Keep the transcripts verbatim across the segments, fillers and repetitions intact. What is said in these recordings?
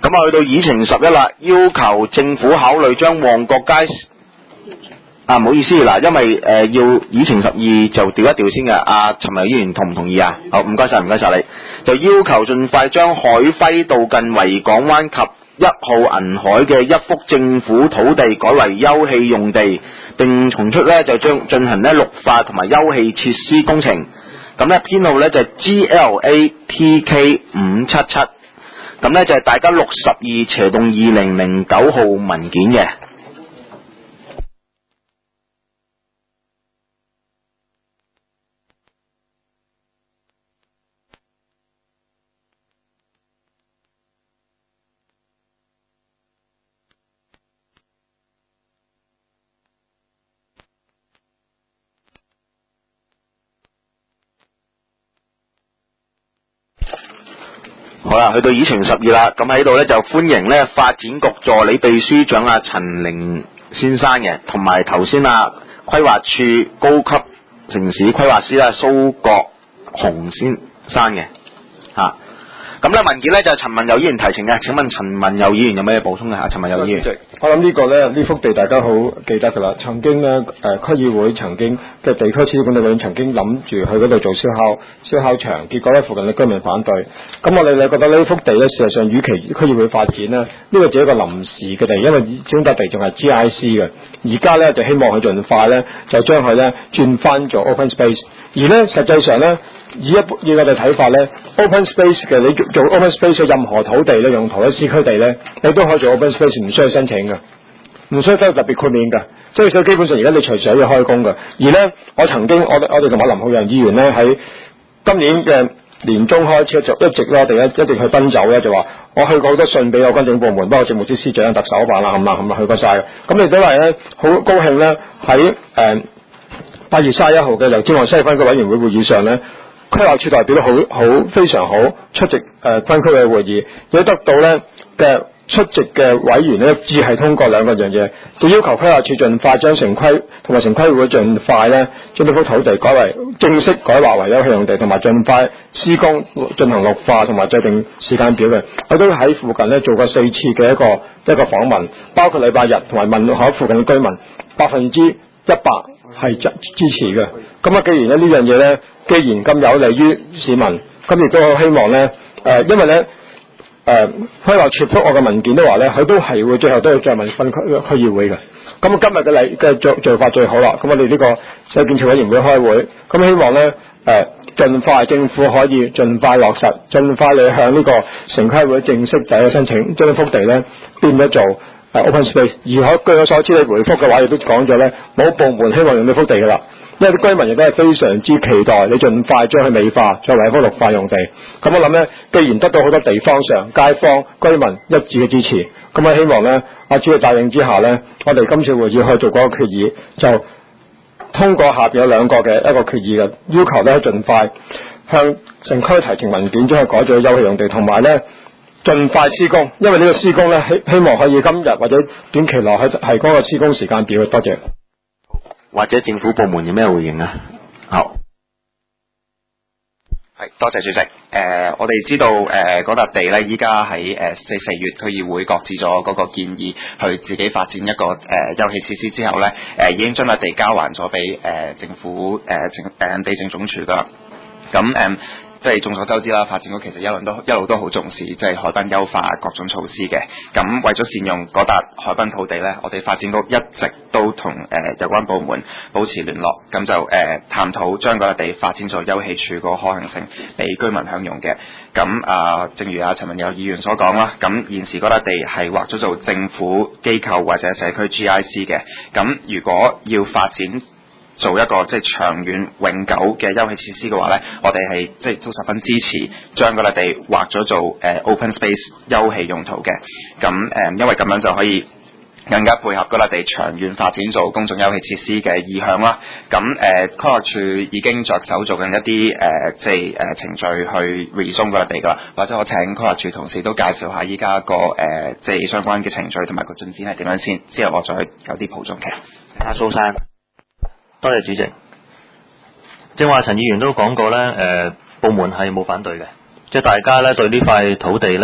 咁啊，去到議程十一啦，要求政府考慮將旺角街啊，唔好意思嗱，因為誒、呃、要議程十二就調一調先嘅。阿陳文議員同唔同意啊？好，唔該晒，唔該晒你。就要求盡快將海輝道近維港灣及一號銀海嘅一幅政府土地改為休憩用地，並從出咧就將進行咧綠化同埋休憩設施工程。咁咧編號咧就 G L A T K 五七七，咁咧就係大家六十二斜洞二零零九號文件嘅。好啦，去到議程十二啦，咁喺度咧就歡迎咧發展局助理秘書長阿陳凌先生嘅，同埋頭先啊規劃處高級城市規劃師啦蘇國雄先生嘅嚇。咁咧文件咧就係陳文友議員提呈嘅，請問陳文友議員有咩補充嘅嚇？陳文友議員， 我諗呢個咧呢幅地大家好記得㗎啦，曾經咧誒、呃、區議會曾經嘅地區設施管理委員曾經諗住去嗰度做燒烤燒烤場，結果咧附近嘅居民反對。咁我哋咧覺得呢幅地咧事實上與其區議會發展咧，呢、這個只係一個臨時嘅地，因為始終笪地仲係 G I C 嘅。而家咧就希望佢盡快咧就將佢咧轉翻做 open space， 而咧實際上咧。以一以我哋睇法咧 ，open space 嘅你做 open space 嘅任何土地咧，用途咧市區地咧，你都可以做 open space， 唔需要申請嘅，唔需要得特別豁免嘅，即係所以基本上而家你隨時可以開工嘅。而咧，我曾經我我哋同埋林浩洋議員咧喺今年嘅年中開始就一直咧，我哋咧一直去奔走咧，就話我去過好多信俾有關政部門，包括政務司司長、特首辦啦，係嘛係嘛去過晒嘅。咁亦都係咧好高興咧喺誒八月三十一號嘅油尖旺西分區委員會會議上咧。規劃處代表得好好非常好出席誒、呃、分區嘅會議，亦都得到咧嘅出席嘅委員咧一致係通過兩個樣嘢，就要求規劃處盡快將城規同埋城規會盡快咧將呢幅土地改為正式改劃為休憩用地，同埋盡快施工進行綠化同埋制定時間表嘅。我都喺附近咧做過四次嘅一個一個訪問，包括禮拜日同埋問下附近嘅居民，百分之一百係支支持嘅。咁啊，既然咧呢樣嘢咧，既然咁有利於市民，咁亦都好希望咧，誒、呃，因為咧，誒、呃，規劃處覆我嘅文件都話咧，佢都係會最後都要再問分區區議會嘅。咁今日嘅例嘅做做法最好啦。咁我哋呢個社建設委員會開會，咁希望咧，誒、呃，盡快政府可以盡快落實，盡快你向呢個城規會正式第一申請，將呢幅地咧變咗做。Uh, open space， 而可據我所知，你回覆嘅話亦都講咗咧，冇部門希望用呢幅地㗎啦，因為啲居民亦都係非常之期待你盡快將佢美化，作為一幅綠化用地。咁我諗咧，既然得到好多地方上街坊居民一致嘅支持，咁我希望咧，阿主席帶領之下咧，我哋今次會議可以做嗰個決議，就通過下邊有兩個嘅一個決議嘅要求咧，盡快向城區提呈文件，將佢改做休憩用地，同埋咧。盡快施工，因為呢個施工咧希希望可以今日或者短期內係係嗰個施工時間表。多謝。 或者政府部門有咩回應啊？好，係多謝主席。誒、呃，我哋知道誒嗰笪地咧，依家喺誒四四月區議會擱置咗嗰個建議，去自己發展一個誒、呃、休憩設施之後咧，誒、呃、已經將笪地交還咗俾誒政府誒政誒地政總署噶啦。咁誒。呃即係眾所周知啦，發展局其實一路都一路都好重視，即係海濱優化各種措施嘅。咁為咗善用嗰笪海濱土地呢，我哋發展局一直都同誒、呃、有關部門保持聯絡，咁就誒、呃、探討將嗰笪地發展做休憩處嗰個可行性，俾居民享用嘅。咁啊、呃，正如阿陳文友議員所講啦，咁現時嗰笪地係劃咗做政府機構或者社區 G I C 嘅。咁如果要發展做一個即係長遠永久嘅休憩設施嘅話咧，我哋係即係都十分支持將嗰笪地劃咗做誒、呃、open space 休憩用途嘅。咁誒、呃，因為咁樣就可以更加配合嗰笪地長遠發展做公眾休憩設施嘅意向啦。咁誒，規劃處已經着手做緊一啲誒、呃、即係誒、呃、程序去 rezone 嗰笪地噶啦。或者我請規劃處同事都介紹下依家個誒、呃、即係相關嘅程序同埋個進展係點樣先，之後我再有啲補充嘅。阿蘇生。 多謝主席。正話陳議員都講過咧，誒、呃、部門係冇反對嘅，即係大家咧對呢塊土地咧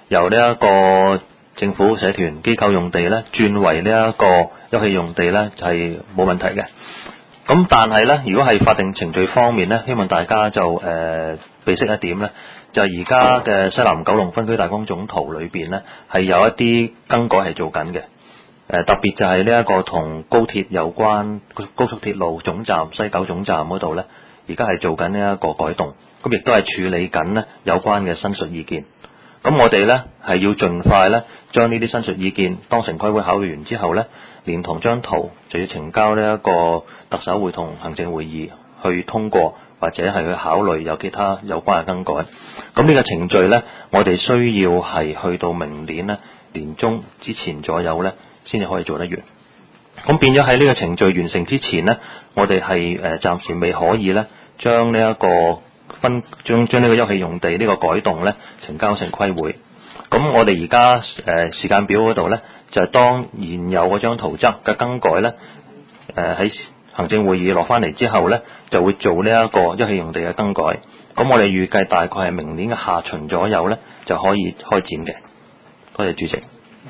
由呢一個政府社團機構用地咧轉為呢一個休憩用地咧係冇問題嘅。咁但係咧，如果係法定程序方面咧，希望大家就誒備悉一點咧，就係而家嘅西南九龍分區大綱總圖裏邊咧係有一啲更改係做緊嘅。誒特別就係呢一個同高鐵有關，高速鐵路總站西九總站嗰度咧，而家係做緊呢一個改動，咁亦都係處理緊呢有關嘅申述意見。咁我哋咧係要盡快咧將呢啲申述意見當城規會考慮完之後咧，連同張圖就要呈交呢一個特首會同行政會議去通過，或者係去考慮有其他有關嘅更改。咁呢個程序咧，我哋需要係去到明年咧年中之前左右咧，先至可以做得完。咁變咗喺呢個程序完成之前呢，我哋係誒暫時未可以咧將呢一個分將將呢個休憩用地呢個改動咧呈交城規會。咁我哋而家誒時間表嗰度咧，就係、是、當現有嗰張圖則嘅更改咧，誒、呃、喺行政會議落翻嚟之後咧，就會做呢一個休憩用地嘅更改。咁我哋預計大概係明年嘅下旬左右咧就可以開展嘅。多謝主席。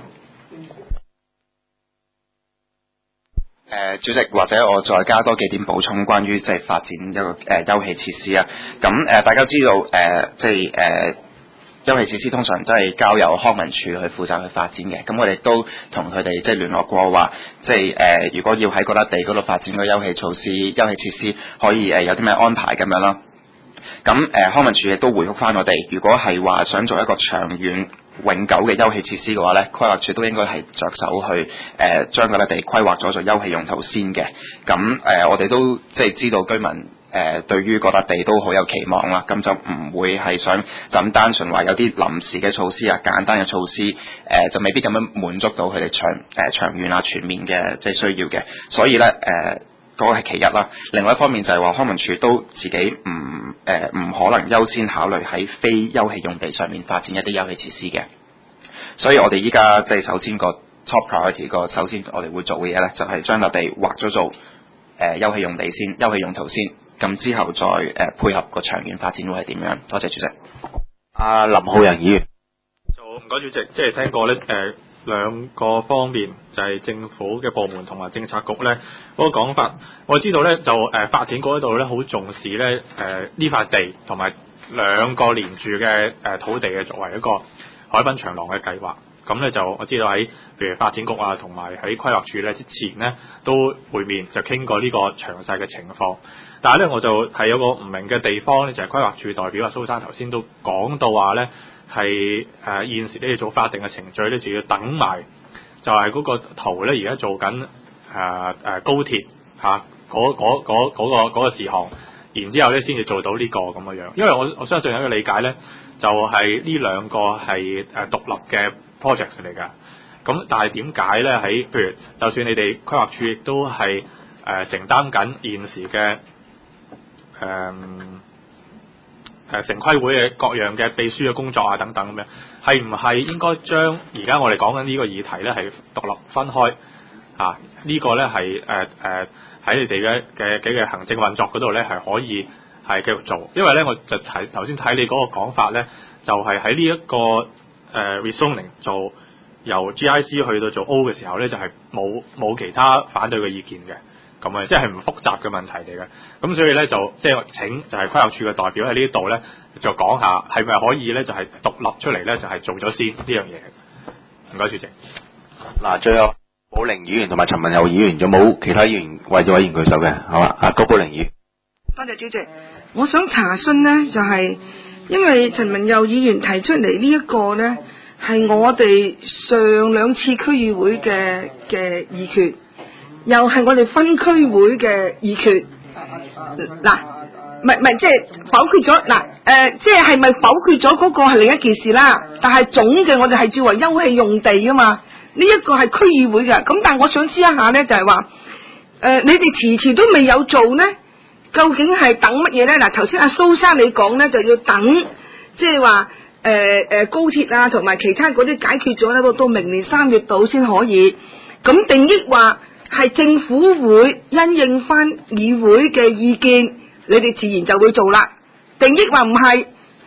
誒、呃、主席，或者我再加多幾點補充，關於即係發展一個誒、呃、休憩設施啊。咁誒、呃、大家知道誒、呃、即係誒、呃、休憩設施通常都係交由康文署去負責去發展嘅。咁我哋都同佢哋即係聯絡過話，即係誒、呃、如果要喺嗰笪地嗰度發展個休憩措施、休憩設施，可以誒、呃、有啲咩安排咁樣啦。咁誒、呃、康文署亦都回覆翻我哋，如果係話想做一個長遠永久嘅休憩設施嘅話咧，規劃署都應該係着手去誒、呃、將嗰笪地規劃咗做休憩用途先嘅。咁誒、呃、我哋都即係知道居民誒、呃、對於嗰笪地都好有期望啦，咁就唔會係想就咁單純話有啲臨時嘅措施啊、簡單嘅措施誒、呃、就未必咁樣滿足到佢哋長誒、呃、長遠啊全面嘅即係需要嘅。所以咧誒。呃嗰個係其一啦，另外一方面就係話康文署都自己唔誒唔可能優先考慮喺非休憩用地上面發展一啲休憩設施嘅，所以我哋依家即係首先個 top priority 個首先我哋會做嘅嘢咧，就係將笪地劃咗做誒、呃、休憩用地先，休憩用途先，咁之後再誒、呃、配合個長遠發展會係點樣？多謝主席。 阿林浩仁議員， 就唔該主席，即係聽過咧誒。呃兩個方面就係、是、政府嘅部門同埋政策局咧嗰、那個講法，我知道咧就誒、呃、發展局嗰度咧好重視咧誒呢塊地同埋兩個連住嘅誒、呃、土地嘅作為一個海濱長廊嘅計劃。咁咧就我知道喺譬如發展局啊同埋喺規劃署咧之前咧都會面就傾過呢個詳細嘅情況。但係咧我就係有個唔明嘅地方咧，就係、是、規劃署代表阿蘇生頭先都講到話咧。係誒、呃、現時你哋做法定嘅程序咧，就要等埋就係嗰個圖咧，而家做緊誒誒高鐵嚇嗰嗰嗰嗰個嗰、嗰個事項，然之後咧先至做到呢個咁嘅樣。因為我我相信有一個理解咧，就係呢兩個係誒獨立嘅 project 嚟㗎。咁但係點解咧？喺譬如就算你哋規劃署亦都係誒、呃、承擔緊現時嘅誒。呃誒城規會嘅各樣嘅秘書嘅工作啊等等咁樣，係唔係應該將而家我哋講緊呢個議題咧係獨立分開啊？這個、呢個咧係誒誒喺你哋嘅嘅嘅行政運作嗰度咧係可以係繼續做，因為咧我就睇頭先睇你嗰個講法咧，就係喺呢一個誒、呃、rezoning 做由 G I C 去到做 O 嘅時候咧，就係冇冇其他反對嘅意見嘅。咁啊，即係唔複雜嘅問題嚟嘅，咁所以咧就即係請就係規劃署嘅代表喺呢度咧，就講下係咪可以咧就係獨立出嚟咧就係做咗先呢樣嘢。唔該，主席。 嗱，最後寶玲議員同埋陳文佑議員，有冇其他議員為咗委員舉手嘅？好啊，阿高寶玲議員。 多謝主席，我想查詢呢，就係、是、因為陳文佑議員提出嚟呢一個呢，係我哋上兩次區議會嘅嘅議決。又係我哋分區會嘅議決，嗱，唔係唔係即係否決咗嗱，誒，即係係咪否決咗嗰個係另一件事啦？但係總嘅我哋係照為休憩用地噶嘛，呢一個係區議會嘅，咁但係我想知一下咧，就係話，誒，你哋遲遲都未有做呢，究竟係等乜嘢咧？嗱，頭先阿蘇生你講咧就要等，即係話誒誒高鐵啊同埋其他嗰啲解決咗咧，到到明年三月度先可以，咁定義話。係政府會因應翻議會嘅意見，你哋自然就會做啦。定抑或唔係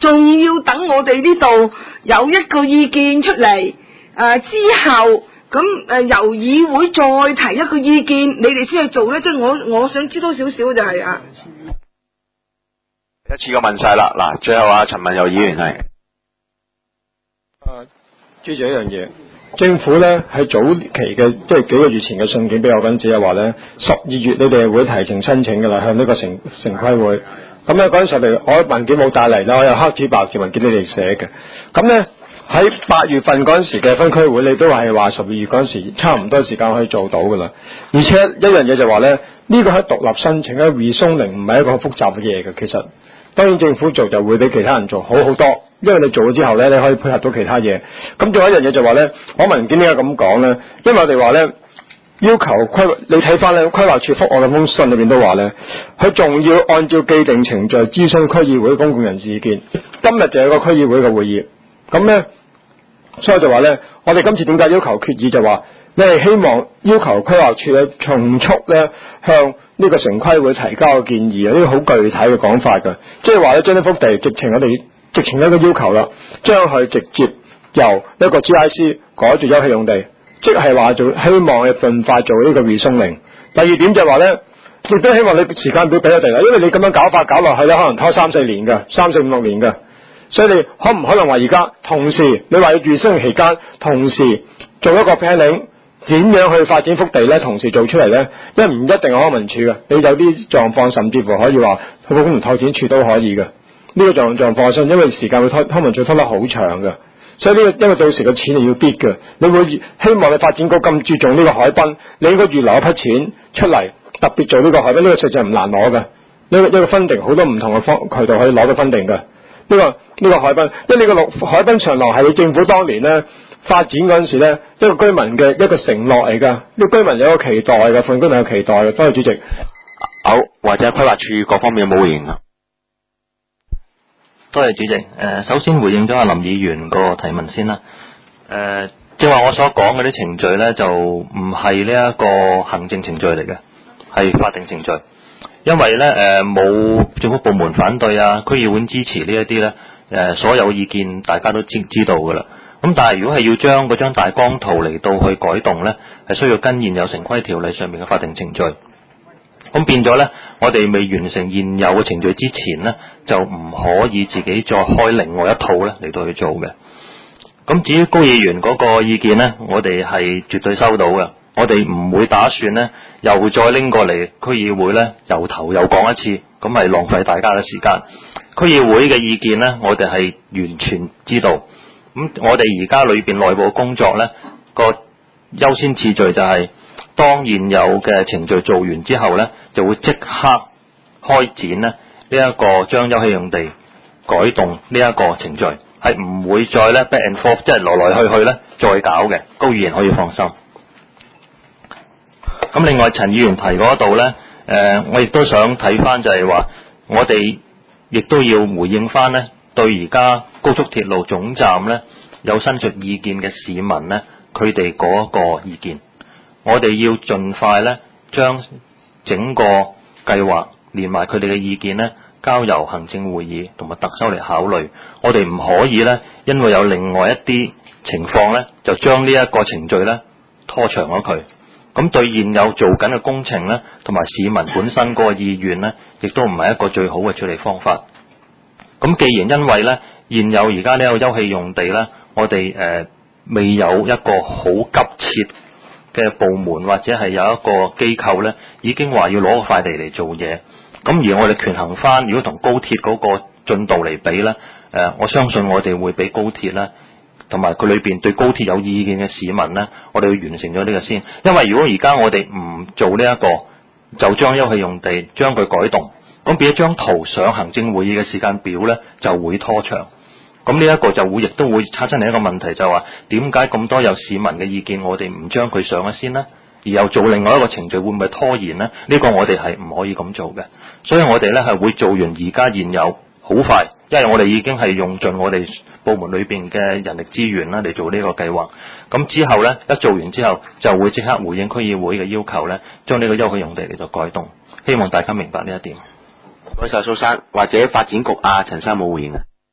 仲要等我哋呢度有一個意見出嚟，誒、呃、之後咁誒、呃、由議會再提一個意見，你哋先去做咧？即係我我想知多少少就係啊， 一次過問晒啦。嗱，最後啊，陳文佑議員係。 啊，主席一樣嘢，政府咧喺早期嘅即係幾個月前嘅信件俾我嗰陣時，係話咧十二月你哋會提呈申請㗎啦，向呢個城城規會。咁咧嗰陣時嚟，我文件冇帶嚟啦，我有黑紙白字文件你哋寫嘅。咁咧喺八月份嗰陣時嘅分區會，你都係話十二月嗰陣時差唔多時間可以做到㗎啦。而且一樣嘢就話咧，呢、這個喺獨立申請咧 rezoning 唔係一個好複雜嘅嘢嘅，其實。當然政府做就會比其他人做好好多，因為你做咗之後咧，你可以配合到其他嘢。咁仲有一樣嘢就話咧，我文件點解咁講咧？因為我哋話咧，要求規，你睇翻咧規劃署覆我嘅封信裏邊都話咧，佢仲要按照既定程序諮詢區議會公共人士意見。今日就有個區議會嘅會議，咁咧，所以就話咧，我哋今次點解要求決議就話，你係希望要求規劃署咧從速咧向呢個城規會提交嘅建議啊，呢個好具體嘅講法㗎，即係話咧將呢幅地直情我哋直情一個要求啦，將佢直接由一個 G I C 改做休憩用地，即係話做希望你盡快做呢個 rezoning。第二點就係話咧，亦都希望你時間表俾我哋啦，因為你咁樣搞法搞落去咧，可能拖三四年㗎，三四五六年㗎，所以你可唔可能話而家同時你話要 rezoning期間同時做一個 planning？點樣去發展幅地咧？同時做出嚟咧，因為唔一定係康文署嘅，你有啲狀況甚至乎可以話土木工程拓展署都可以嘅。呢、這個狀狀況上，因為時間會拖康文署拖得好長嘅，所以呢、這個因為到時個錢係要必嘅。你會希望你發展局咁注重呢個海濱，你應該預留一筆錢出嚟，特別做呢個海濱。呢、這個實際唔難攞嘅，呢、這個呢、這個分定好多唔同嘅方渠道可以攞到分定嘅。呢、這個呢、這個海濱，因為呢個陸海濱長廊係你政府當年咧發展嗰陣時咧，一個居民嘅一個承諾嚟㗎，呢、這個居民有個期待嘅，份居民有期待嘅。多謝主席。 好，或者規劃署各方面有冇回應啊？ 多謝主席。誒、呃，首先回應咗阿林議員個提問先啦。誒、呃，正話我所講嗰啲程序咧，就唔係呢一個行政程序嚟嘅，係法定程序。因為咧誒冇政府部門反對啊，區議會支持呢一啲咧，誒、呃、所有意見大家都知知道㗎啦。咁但係如果係要將嗰張大綱圖嚟到去改動咧，係需要跟現有城規條例上面嘅法定程序。咁變咗咧，我哋未完成現有嘅程序之前咧，就唔可以自己再開另外一套咧嚟到去做嘅。咁至於高議員嗰個意見咧，我哋係絕對收到嘅。我哋唔會打算咧，又再拎過嚟區議會咧，由頭又講一次，咁係浪費大家嘅時間。區議會嘅意見咧，我哋係完全知道。咁我哋而家裏邊內部工作咧，個優先次序就係當現有嘅程序做完之後咧，就會即刻開展咧呢一個將休憩用地改動呢一個程序，係唔會再咧 back and forth，即係來來去去咧再搞嘅。高議員可以放心。咁另外陳議員提嗰度咧，誒、呃、我亦都想睇翻就係話，我哋亦都要回應翻咧，對而家高速鐵路總站咧有申述意見嘅市民咧，佢哋嗰個意見，我哋要盡快咧將整個計劃連埋佢哋嘅意見咧，交由行政會議同埋特首嚟考慮。我哋唔可以咧，因為有另外一啲情況咧，就將呢一個程序咧拖長咗佢。咁對現有做緊嘅工程咧，同埋市民本身嗰個意願咧，亦都唔係一個最好嘅處理方法。咁既然因為咧現有而家呢個休憩用地咧，我哋誒、呃、未有一個好急切嘅部門或者係有一個機構咧，已經話要攞個塊地嚟做嘢。咁而我哋權衡翻，如果同高鐵嗰個進度嚟比咧，誒、呃、我相信我哋會比高鐵咧。同埋佢裏邊對高鐵有意見嘅市民呢，我哋要完成咗呢個先。因為如果而家我哋唔做呢、這、一個，就將休憩用地將佢改動，咁變咗張圖上行政會議嘅時間表呢，就會拖長。咁呢一個就會亦都會產生另一個問題，就係話點解咁多有市民嘅意見，我哋唔將佢上咗先呢？而又做另外一個程序，會唔會拖延呢？呢、這個我哋係唔可以咁做嘅。所以我哋呢係會做完而家現有。好快，因為我哋已經係用盡我哋部門裏邊嘅人力資源啦嚟做呢個計劃。咁之後呢，一做完之後就會即刻回應區議會嘅要求呢，將呢個休憩用地嚟做改動。希望大家明白呢一點。 唔該晒蘇生，或者發展局啊陳生冇回應啊。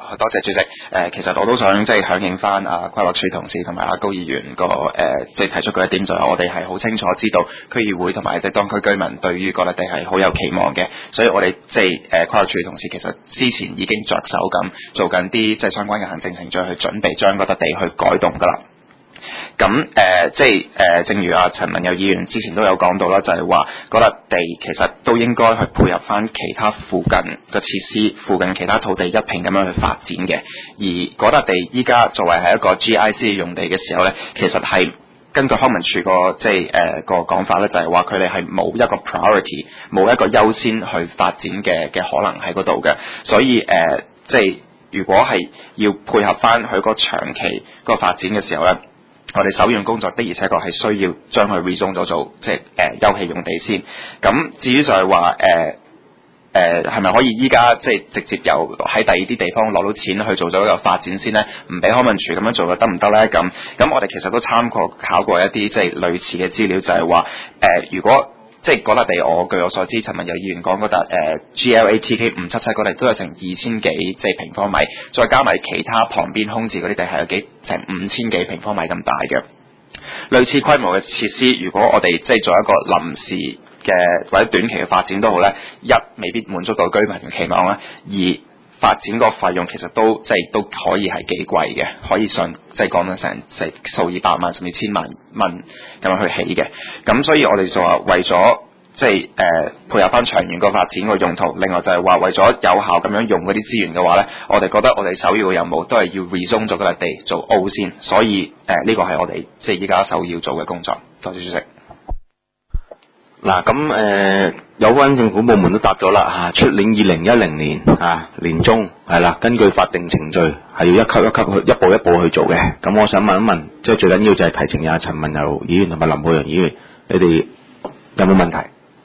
多謝主席。誒、呃，其實我都想即係響應翻啊規劃署同事同埋阿高議員個誒，即係提出嗰一點，就係我哋係好清楚知道區議會同埋即係當區居民對於嗰笪地係好有期望嘅，所以我哋即係誒規劃署同事其實之前已經着手咁做緊啲即係相關嘅行政程序去準備將嗰笪地去改動㗎啦。咁誒、呃，即係誒、呃，正如阿陳文友議員之前都有講到啦，就係話嗰笪地其實都應該去配合翻其他附近嘅設施、附近其他土地一併咁樣去發展嘅。而嗰笪地依家作為係一個 G I C 嘅用地嘅時候咧，其實係根據康文署個即係誒個講法咧，就係話佢哋係冇一個 priority， 冇一個優先去發展嘅嘅可能喺嗰度嘅。所以誒、呃，即係如果係要配合翻佢個長期個發展嘅時候咧，我哋首要工作的而且確係需要將佢 rezone 咗做即係誒休憩用地先。咁至於就係話誒誒係咪可以依家即係直接由喺第二啲地方攞到錢去做咗一個發展先咧？唔俾康文署咁樣做嘅得唔得咧？咁咁我哋其實都參考考過一啲即係類似嘅資料，就係話誒如果即係嗰笪地，我據我所知，陳文友議員講嗰笪誒 G L A T K 五七七嗰地都有成二千幾即係平方米，再加埋其他旁邊空置嗰啲地係有幾成五千幾平方米咁大嘅。類似規模嘅設施，如果我哋即係做一個臨時嘅或者短期嘅發展都好咧，一未必滿足到居民嘅期望啦，二發展個費用其實都即係都可以係幾貴嘅，可以上即係講緊成即係數以百萬甚至千萬蚊咁樣去起嘅。咁所以我哋就話為咗即係誒、呃、配合翻長遠個發展個用途，另外就係話為咗有效咁樣用嗰啲資源嘅話咧，我哋覺得我哋首要嘅任務都係要 rezone 咗嗰笪地做 O 先，所以誒呢、呃這個係我哋即係依家首要做嘅工作。多謝主席。 嗱咁誒，有關政府部門都答咗啦嚇，出年二零一零年啊年中係啦，根據法定程序係要一級一級去一步一步去做嘅。咁我想問一問，即係最緊要就係提呈下陳文友議員同埋林浩洋議員，你哋有冇問題？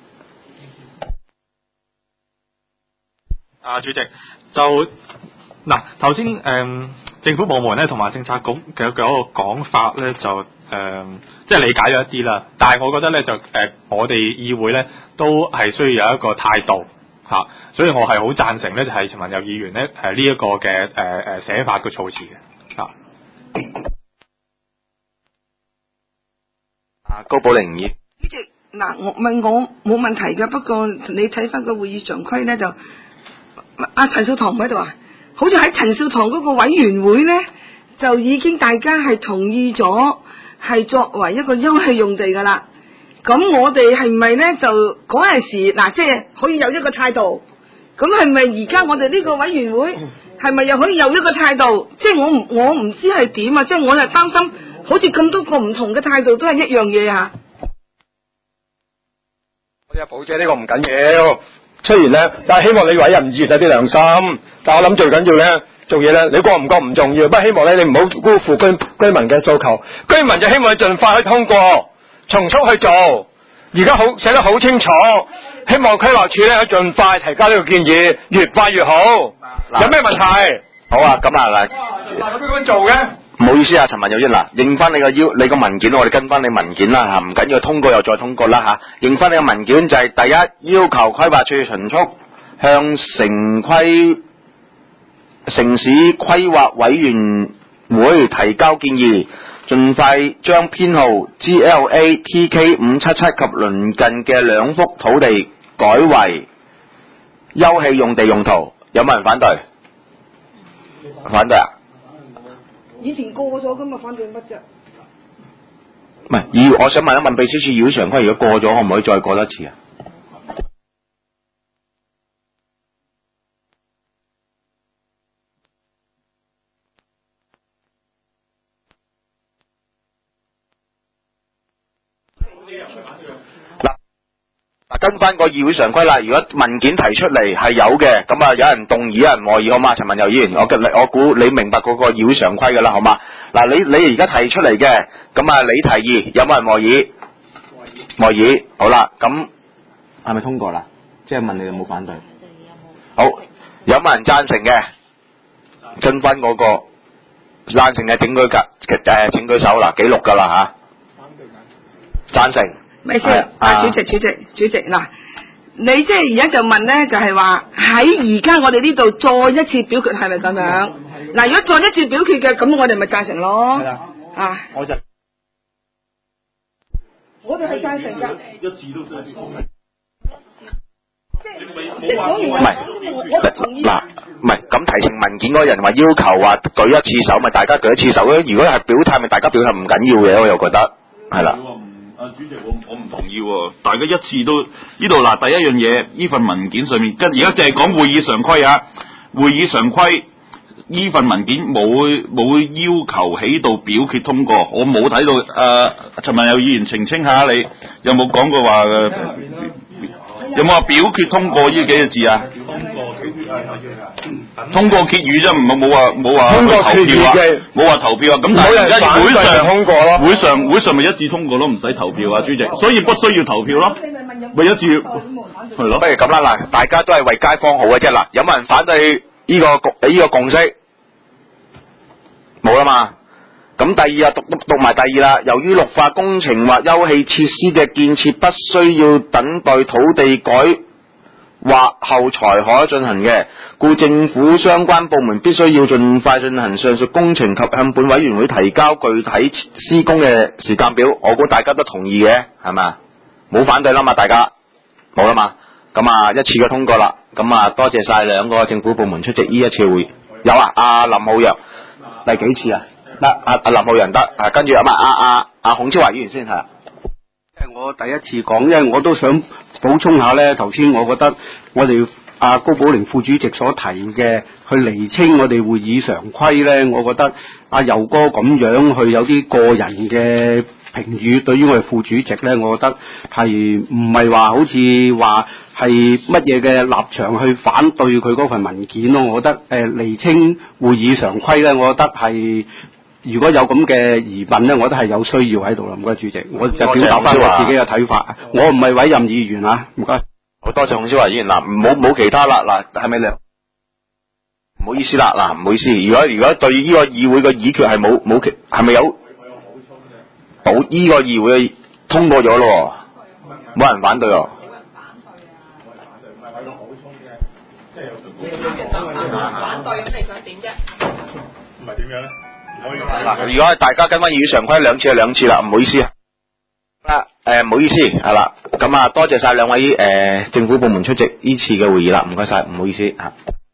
啊，主席就嗱頭先誒政府部門咧同埋政策局嘅嘅一個講法咧就。誒、呃，即係理解咗一啲啦，但係我覺得咧就誒、呃，我哋議會咧都係需要有一個態度嚇、啊，所以我係好贊成咧就係陳文友議員咧誒呢一個嘅誒誒寫法嘅措辭嘅嚇。 啊，高寶玲議主席，嗱我問我冇問題嘅，不過你睇翻個會議常規咧就阿陳少棠唔喺度啊，好似喺陳少棠嗰個委員會咧就已經大家係同意咗。係作為一個休憩用地噶啦，咁我哋係咪咧就嗰陣時嗱，即係可以有一個態度，咁係咪而家我哋呢個委員會係咪又可以有一個態度？即係我唔我唔知係點啊，即係我係擔心，好似咁多個唔同嘅態度都係一樣嘢啊！ 我哋阿寶姐呢個唔緊要，雖然咧，但係希望你委任議員有啲良心，但係我諗最緊要咧。做嘢咧，你覺唔覺唔重要？不過希望咧，你唔好辜負居居民嘅訴求。居民就希望你盡快去通過，從速去做。而家好寫得好清楚，希望規劃署咧盡快提交呢個建議，越快越好。有咩問題？ 好啊，咁啊嗱， 嗱咁樣做嘅。 唔好意思啊，陳文友議員嗱，認翻你個要你個文件，我哋跟翻你文件啦嚇，唔緊要，通過又再通過啦嚇。認翻你個文件就係第一，要求規劃署循速向城規。城市規劃委員會提交建議，盡快將編號 G L A T K 五七七及鄰近嘅兩幅土地改為休憩用地用途。有冇人反對？反對啊？ 以前過咗㗎嘛，反對乜啫？ 唔係，要我想問一問秘書處議會常規，如果過咗，可唔可以再過多次啊？嗱，跟翻個議會常規啦。如果文件提出嚟係有嘅，咁啊有人動議，有人和議，好嘛？陳文友議員，我我估你明白嗰個議會常規噶啦，好嘛？嗱，你你而家提出嚟嘅，咁啊你提議，有冇人和議？和議，好啦，咁係咪通過啦？即係問你有冇反對？好，有冇人贊成嘅？跟翻嗰個贊成嘅，整舉格誒，整舉手嗱，記錄噶啦吓。贊成。 咪先，啊主席主席主席嗱， 你即係而家就問咧，就係話喺而家我哋呢度再一次表決係咪咁樣？嗱，如果再一次表決嘅，咁我哋咪贊成咯。 係啦， 啊， 我就我哋係贊成㗎。 一次都贊成。 即係講完唔係我我同意。 嗱，唔係咁提呈文件嗰個人話要求話舉一次手，咪大家舉一次手咯。如果係表態，咪大家表態唔緊要嘅，我又覺得係啦。 啊，主席，我我唔同意喎。大家一次都呢度嗱，第一樣嘢，呢份文件上面，跟而家淨係講會議常規啊，會議常規呢份文件冇冇要求起到表決通過，我冇睇到。誒、呃，陳文友議員澄清下，你有冇講過話？有冇話表決通過呢幾個字啊？通過決議啫，唔係冇話冇話通過投票啊，冇話投票啊。咁但係而家會上通過咯， 會上會上咪一致通過咯，唔使投票啊，主席，所以不需要投票咯，咪一致係咯。 不如咁啦，嗱，大家都係為街坊好嘅啫。嗱，有冇人反對呢個共呢個共識？冇啦嘛。咁第二啊，讀讀讀埋第二啦。由於綠化工程或休憩設施嘅建設不需要等待土地改劃後才可進行嘅，故政府相關部門必須要盡快進行上述工程及向本委員會提交具體施工嘅時間表。我估大家都同意嘅，係咪？冇反對啦嘛，大家冇啦嘛。咁啊，一次嘅通過啦。咁啊，多謝晒兩個政府部門出席呢一次會。有啊，阿林浩陽第幾次啊？得阿阿林浩陽得，啊跟住啊嘛阿阿阿孔超華議員先係。 我第一次講，因為我都想補充下咧。頭先我覺得我哋阿高寶玲副主席所提嘅去釐清我哋會議常規咧，我覺得阿游哥咁樣去有啲個人嘅評語，對於我哋副主席咧，我覺得係唔係話好似話係乜嘢嘅立場去反對佢嗰份文件咯。我覺得誒釐清會議常規咧，我覺得係。如果有咁嘅疑問咧，我都係有需要喺度啦。唔該，主席，我就表達翻我自己嘅睇法。我唔係委任議員啊，唔該。 好多謝孔超華議員嗱，冇冇其他啦嗱，係咪你？唔好意思啦嗱，唔好意思。如果如果對呢個議會嘅議決係冇冇其係咪有保呢個議會通過咗咯？冇人反對喎。 反對咁你想點啫？ 唔係點樣咧？ 嗱，如果係大家跟翻議會常規兩次就兩次啦，唔好意思。啦，誒唔好意思，係啦，咁啊多謝晒兩位誒、呃、政府部門出席呢次嘅會議啦，唔該晒，唔好意思嚇。